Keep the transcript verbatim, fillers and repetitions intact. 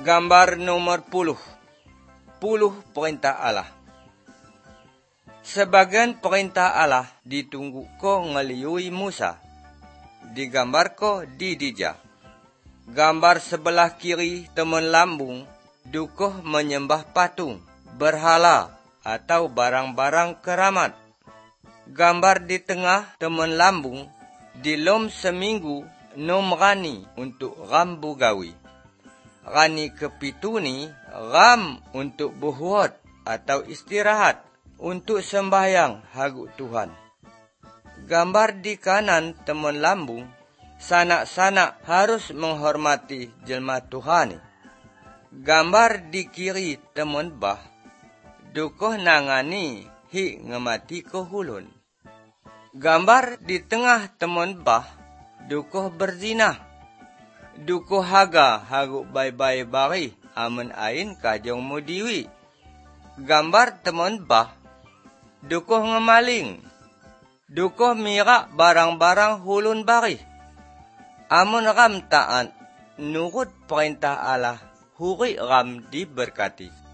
Gambar nomor puluh. Puluh perintah Allah. Sebagian perintah Allah ditunggu ko ngeliui Musa. Digambar ko di dija. Gambar sebelah kiri temen lambung, dukuh menyembah patung, berhala, atau barang-barang keramat. Gambar di tengah temen lambung, dilom seminggu nom rani untuk ram bugawi. Rani kepitu ni ram untuk buhuat atau istirahat untuk sembahyang hagu Tuhan. Gambar di kanan temen lambung, sanak-sanak harus menghormati jelma Tuhan. Gambar di kiri temen bah, dukuh nangani hi ngemati kohulun. Gambar di tengah temen bah, dukuh berzina. Dukuh haga hagu bai-bai bari amen ain kajong mudiwi. Gambar temen bah, dukuh ngemaling. Dukuh mira barang-barang hulun bari. Amun ram taat nurut perintah Allah, huri ram diberkati.